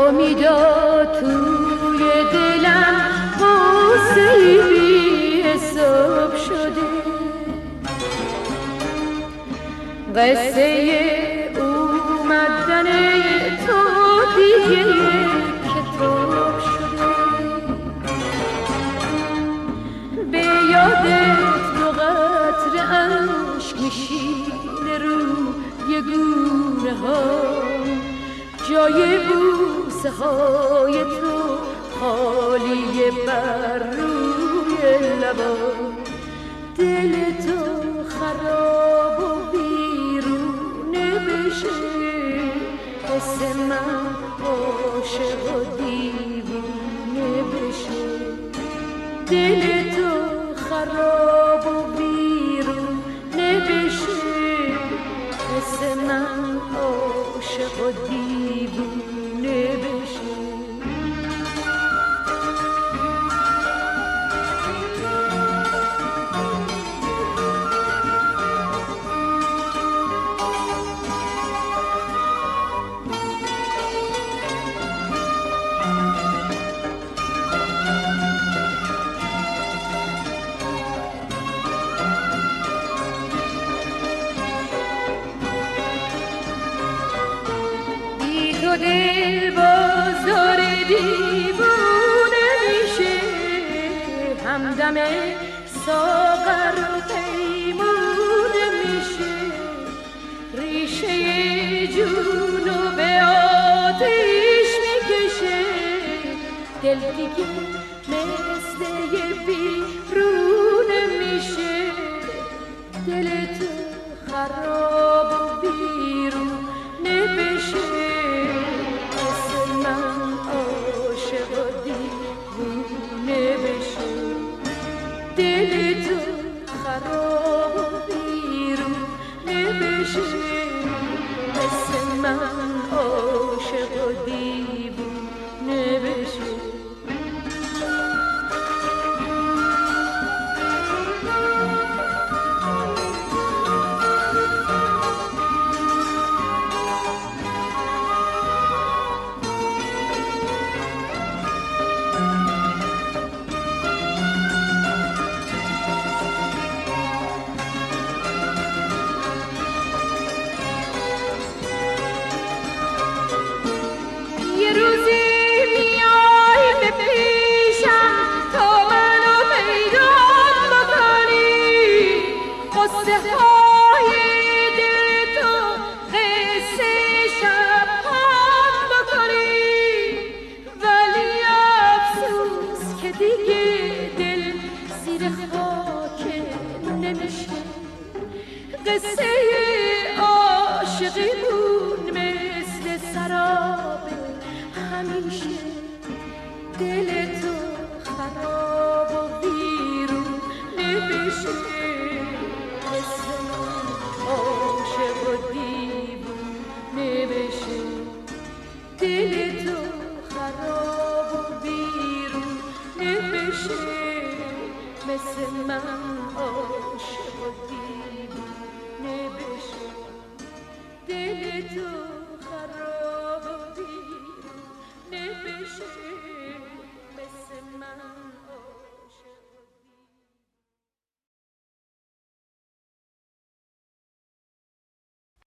امیدا توی دلم قصه بی حساب شده، قصه اومدن تو دیگه کتاب شده. به یادت دو قطره اشک میشینه روی گونه ها، جای بوسه های تو خالیه بر روی لبا. دل تو خراب و بیرونه بشه، حس من عاشق و دیوونه بشه. دل تو خراب و بیرونه بشه، حس من عاشق و دیوونه بشه. تو دل باز داره دیوونه میشه، همدم ساغر و پیمونه میشه. ریشه جونو به آتیش میکشه، دل دیگه مثل یه بیرونه میشه. دل تو خراب و بیرونه بشه، دل تو خراب و بیرونه بشه، مثل من عاشق و دیوونه بشه. یه روزی میای به پیشم تا منو پیدا بکنی، قصه های دل تو قصه شب‌هام بکنی. ولی افسوس که دیگه دل زیر خاک نمیشه، قصه عاشقیمون مثل سراب همیشه. دل تو خراب و بیرونه بشه، مثل من عاشق و دیوونه بشه. دل تو خراب و بیرونه بشه، مثل من عاشق و دیوونه بشه. دل تو